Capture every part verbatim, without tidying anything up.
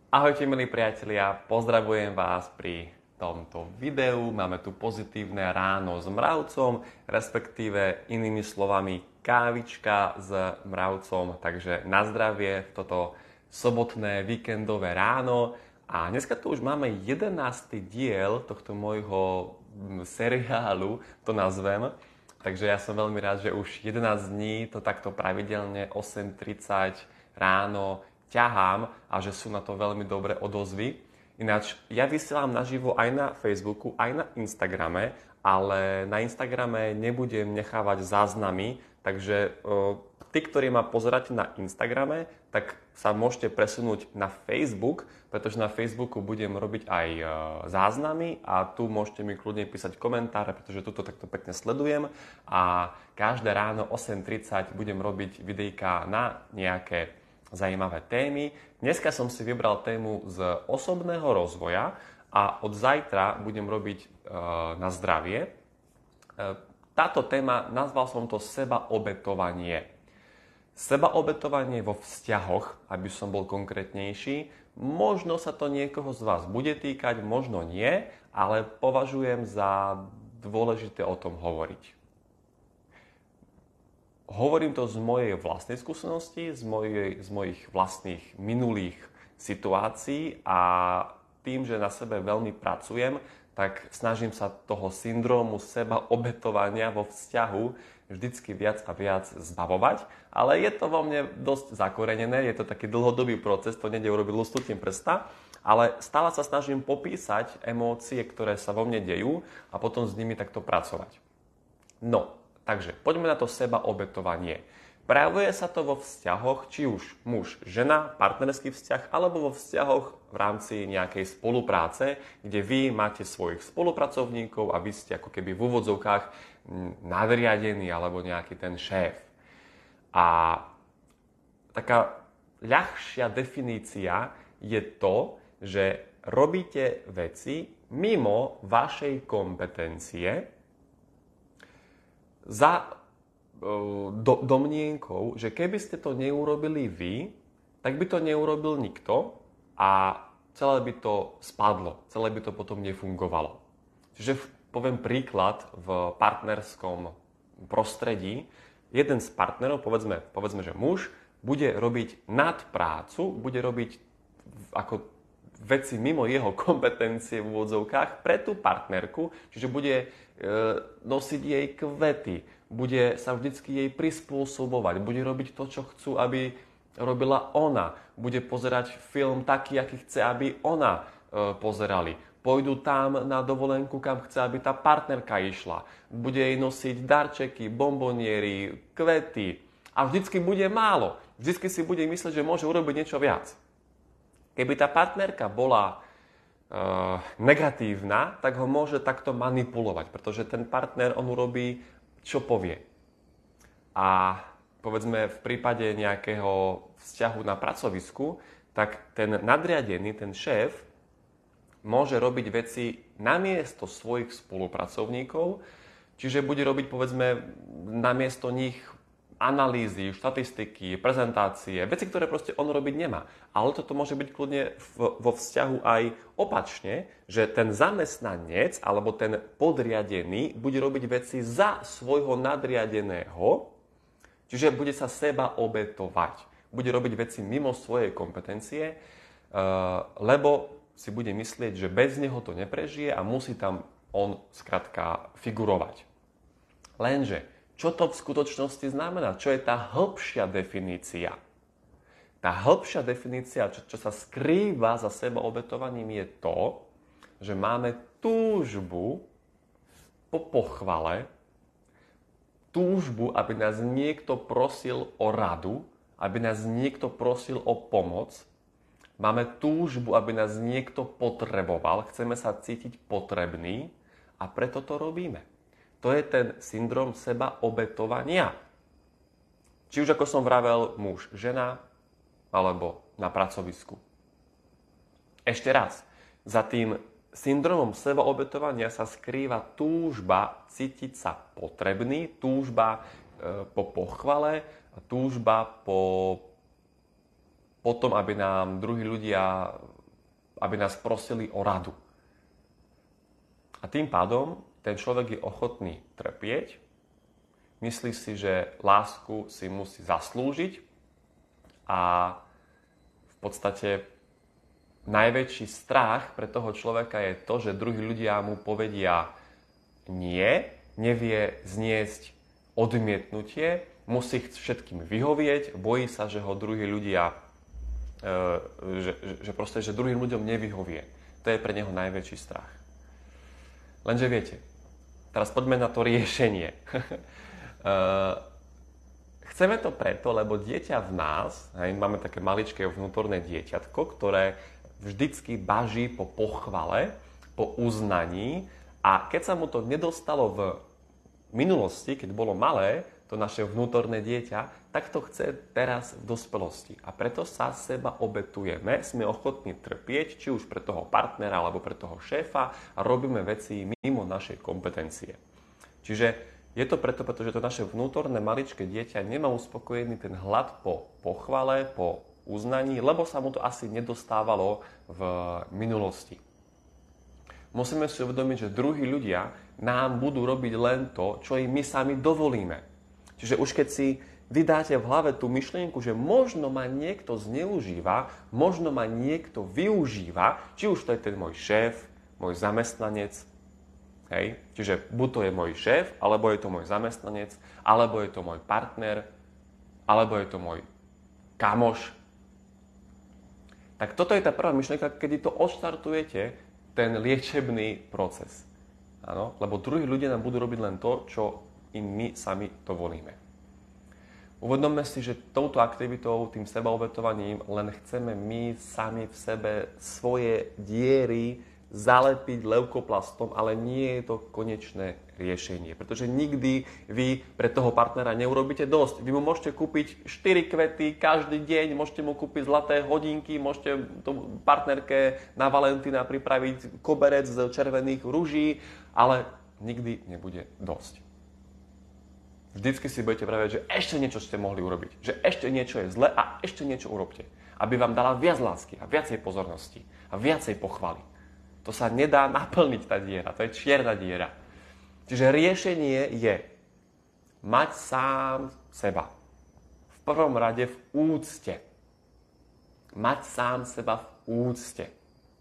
Ahojte milí priatelia, pozdravujem vás pri tomto videu. Máme tu pozitívne ráno s mravcom, respektíve inými slovami kávička s mravcom. Takže na zdravie v toto sobotné víkendové ráno. A dneska tu už máme jedenásty diel tohto môjho seriálu, to nazvem. Takže ja som veľmi rád, že už jedenásť dní to takto pravidelne osem tridsať ráno ťahám a že sú na to veľmi dobré odozvy. Ináč, ja vysielam naživo aj na Facebooku, aj na Instagrame, ale na Instagrame nebudem nechávať záznamy, takže o, tí, ktorí ma pozeráte na Instagrame, tak sa môžete presunúť na Facebook, pretože na Facebooku budem robiť aj e, záznamy a tu môžete mi kľudne písať komentáre, pretože tuto takto pekne sledujem a každé ráno osem tridsať budem robiť videjka na nejaké zajímavé témy. Dneska som si vybral tému z osobného rozvoja a od zajtra budem robiť e, na zdravie. E, táto téma, nazval som to sebaobetovanie. Sebaobetovanie vo vzťahoch, aby som bol konkrétnejší. Možno sa to niekoho z vás bude týkať, možno nie, ale považujem za dôležité o tom hovoriť. Hovorím to z mojej vlastnej skúsenosti, z, mojej, z mojich vlastných minulých situácií a tým, že na sebe veľmi pracujem, tak snažím sa toho syndrómu seba obetovania vo vzťahu vždycky viac a viac zbavovať. Ale je to vo mne dosť zakorenené, je to taký dlhodobý proces, to nejde urobiť lusknutím prsta, ale stále sa snažím popísať emócie, ktoré sa vo mne dejú a potom s nimi takto pracovať. No. Takže poďme na to sebaobetovanie. Prejavuje sa to vo vzťahoch, či už muž, žena, partnerský vzťah, alebo vo vzťahoch v rámci nejakej spolupráce, kde vy máte svojich spolupracovníkov a vy ste ako keby v úvodzovkách nadriadení alebo nejaký ten šéf. A taká ľahšia definícia je to, že robíte veci mimo vašej kompetencie, za do, domnienkou, že keby ste to neurobili vy, tak by to neurobil nikto a celé by to spadlo, celé by to potom nefungovalo. Čiže poviem príklad v partnerskom prostredí. Jeden z partnerov, povedzme, povedzme, že muž, bude robiť nadprácu, bude robiť ako veci mimo jeho kompetencie v úvodzovkách pre tú partnerku, čiže bude e, nosiť jej kvety, bude sa vždycky jej prispôsobovať, bude robiť to, čo chcú, aby robila ona, bude pozerať film taký, aký chce, aby ona e, pozerali. Pôjdu tam na dovolenku, kam chce, aby tá partnerka išla. Bude jej nosiť darčeky, bomboniery, kvety a vždycky bude málo. Vždycky si bude myslieť, že môže urobiť niečo viac. Keby tá partnerka bola e, negatívna, tak ho môže takto manipulovať, pretože ten partner, on urobí, čo povie. A povedzme v prípade nejakého vzťahu na pracovisku, tak ten nadriadený, ten šéf, môže robiť veci namiesto svojich spolupracovníkov, čiže bude robiť, povedzme, namiesto nich analýzy, štatistiky, prezentácie, veci, ktoré proste on robiť nemá. Ale toto môže byť kľudne vo vzťahu aj opačne, že ten zamestnanec alebo ten podriadený bude robiť veci za svojho nadriadeného, čiže bude sa seba obetovať. Bude robiť veci mimo svojej kompetencie, lebo si bude myslieť, že bez neho to neprežije a musí tam on skrátka figurovať. Lenže čo to v skutočnosti znamená? Čo je tá hĺbšia definícia? Tá hĺbšia definícia, čo, čo sa skrýva za sebaobetovaním, je to, že máme túžbu po pochvale, túžbu, aby nás niekto prosil o radu, aby nás niekto prosil o pomoc. Máme túžbu, aby nás niekto potreboval, chceme sa cítiť potrebný a preto to robíme. To je ten syndrom sebaobetovania. Či už, ako som vravel, muž, žena, alebo na pracovisku. Ešte raz, za tým syndromom sebaobetovania sa skrýva túžba cítiť sa potrebný, túžba e, po pochvale, túžba po, po tom, aby nám druhí ľudia aby nás prosili o radu. A tým pádom ten človek je ochotný trpieť, myslí si, že lásku si musí zaslúžiť a v podstate najväčší strach pre toho človeka je to, že druhí ľudia mu povedia nie, nevie zniesť odmietnutie, musí všetkým vyhovieť, bojí sa, že ho druhí ľudia, že, že proste, že druhým ľuďom nevyhovie. To je pre neho najväčší strach. Lenže viete, teraz poďme na to riešenie. Chceme to preto, lebo dieťa v nás, hej, máme také maličké vnútorné dieťatko, ktoré vždycky baží po pochvale, po uznaní a keď sa mu to nedostalo v minulosti, keď bolo malé, to naše vnútorné dieťa, tak to chce teraz v dospelosti. A preto sa seba obetujeme, sme ochotní trpieť, či už pre toho partnera alebo pre toho šéfa a robíme veci mimo našej kompetencie. Čiže je to preto, pretože to naše vnútorné maličké dieťa nemá uspokojený ten hlad po pochvale, po uznaní, lebo sa mu to asi nedostávalo v minulosti. Musíme si uvedomiť, že druhí ľudia nám budú robiť len to, čo im my sami dovolíme. Čiže už keď si vydáte v hlave tú myšlienku, že možno ma niekto zneužíva, možno ma niekto využíva, či už to je ten môj šéf, môj zamestnanec, hej? Čiže buď to je môj šéf, alebo je to môj zamestnanec, alebo je to môj partner, alebo je to môj kamoš. Tak toto je tá prvá myšlienka, kedy to odštartujete, ten liečebný proces. Áno? Lebo druhí ľudia nám budú robiť len to, čo im my sami dovolíme. Uvedomme si, že touto aktivitou, tým sebaobetovaním len chceme my sami v sebe svoje diery zalepiť leukoplastom, ale nie je to konečné riešenie. Pretože nikdy vy pre toho partnera neurobíte dosť. Vy mu môžete kúpiť štyri kvety každý deň, môžete mu kúpiť zlaté hodinky, môžete tomu partnerke na Valentína pripraviť koberec z červených ruží, ale nikdy nebude dosť. Vždycky si budete vraviť, že ešte niečo ste mohli urobiť, že ešte niečo je zle a ešte niečo urobte, aby vám dala viac lásky a viacej pozornosti a viacej pochvaly. To sa nedá naplniť, tá diera, to je čierna diera. Čiže riešenie je mať sám seba. V prvom rade v úcte. Mať sám seba v úcte.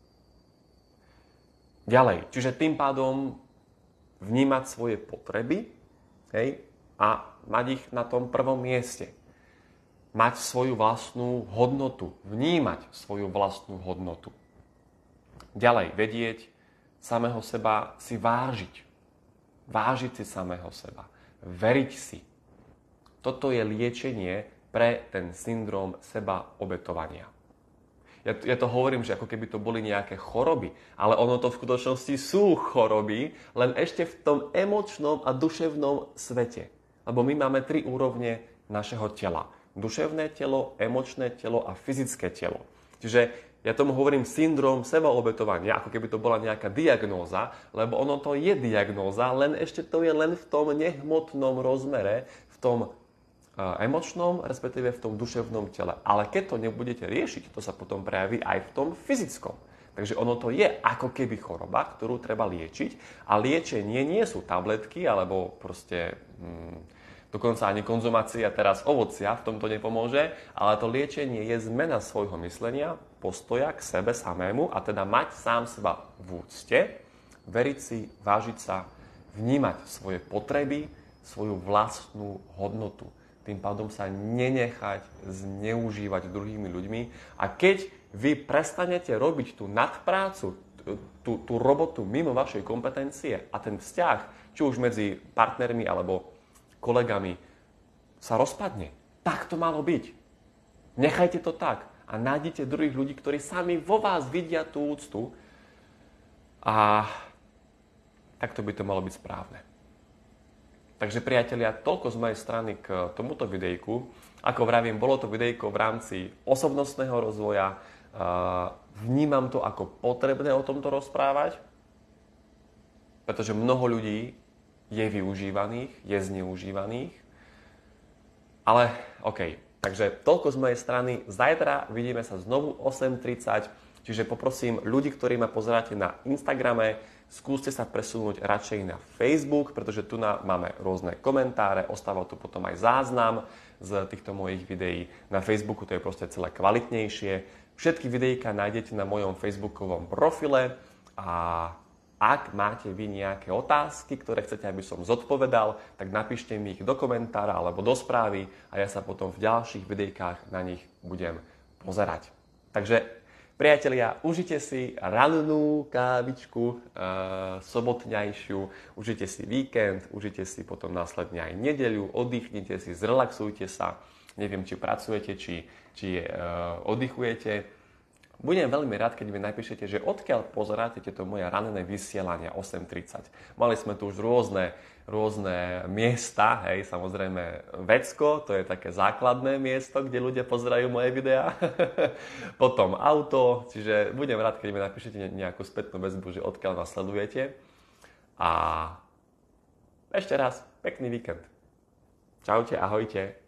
Ďalej, čiže tým pádom vnímať svoje potreby, hej, a mať ich na tom prvom mieste. Mať svoju vlastnú hodnotu. Vnímať svoju vlastnú hodnotu. Ďalej, vedieť samého seba si vážiť. Vážiť si samého seba. Veriť si. Toto je liečenie pre ten syndrom sebaobetovania. Ja, ja to hovorím, že ako keby to boli nejaké choroby, ale ono to v skutočnosti sú choroby, len ešte v tom emočnom a duševnom svete. Lebo my máme tri úrovne našeho tela. Duševné telo, emočné telo a fyzické telo. Čiže ja tomu hovorím syndrom sebaobetovania, ako keby to bola nejaká diagnóza, lebo ono to je diagnóza, len ešte to je len v tom nehmotnom rozmere, v tom emočnom, respektíve v tom duševnom tele. Ale keď to nebudete riešiť, to sa potom prejaví aj v tom fyzickom. Takže ono to je ako keby choroba, ktorú treba liečiť. A liečenie nie sú tabletky, alebo proste hmm, dokonca ani konzumácia teraz ovocia v tomto nepomôže, ale to liečenie je zmena svojho myslenia, postoja k sebe samému a teda mať sám seba v úcte, veriť si, vážiť sa, vnímať svoje potreby, svoju vlastnú hodnotu. Tým pádom sa nenechať zneužívať druhými ľuďmi a keď vy prestanete robiť tú nadprácu, tú, tú robotu mimo vašej kompetencie a ten vzťah, či už medzi partnermi alebo kolegami, sa rozpadne. Tak to malo byť. Nechajte to tak a nájdite druhých ľudí, ktorí sami vo vás vidia tú úctu a takto by to malo byť správne. Takže priatelia, toľko z mojej strany k tomuto videjku. Ako vravím, bolo to videjko v rámci osobnostného rozvoja. Vnímam to ako potrebné o tomto rozprávať, pretože mnoho ľudí je využívaných, je zneužívaných. Ale OK, takže toľko z mojej strany. Zajtra vidíme sa znovu osem tridsať. Čiže poprosím ľudí, ktorí ma pozeráte na Instagrame, skúste sa presunúť radšej na Facebook, pretože tu na, máme rôzne komentáre, ostáva tu potom aj záznam z týchto mojich videí. Na Facebooku to je proste celé kvalitnejšie. Všetky videjka nájdete na mojom facebookovom profile a ak máte vy nejaké otázky, ktoré chcete, aby som zodpovedal, tak napíšte mi ich do komentára alebo do správy a ja sa potom v ďalších videjkách na nich budem pozerať. Takže, priatelia, užite si rannú kávičku, e, sobotňajšiu, užite si víkend, užite si potom následne aj nedeľu, oddychnite si, zrelaxujte sa. Neviem, či pracujete, či, či e, oddychujete. Budem veľmi rád, keď mi napíšete, že odkiaľ pozeráte tieto moje ranené vysielania osem tridsať. Mali sme tu už rôzne, rôzne miesta, hej, samozrejme Vecko, to je také základné miesto, kde ľudia pozerajú moje videá. Potom auto, čiže budem rád, keď mi napíšete nejakú spätnú väzbu, že odkiaľ nás sledujete. A ešte raz, pekný víkend. Čaute, ahojte.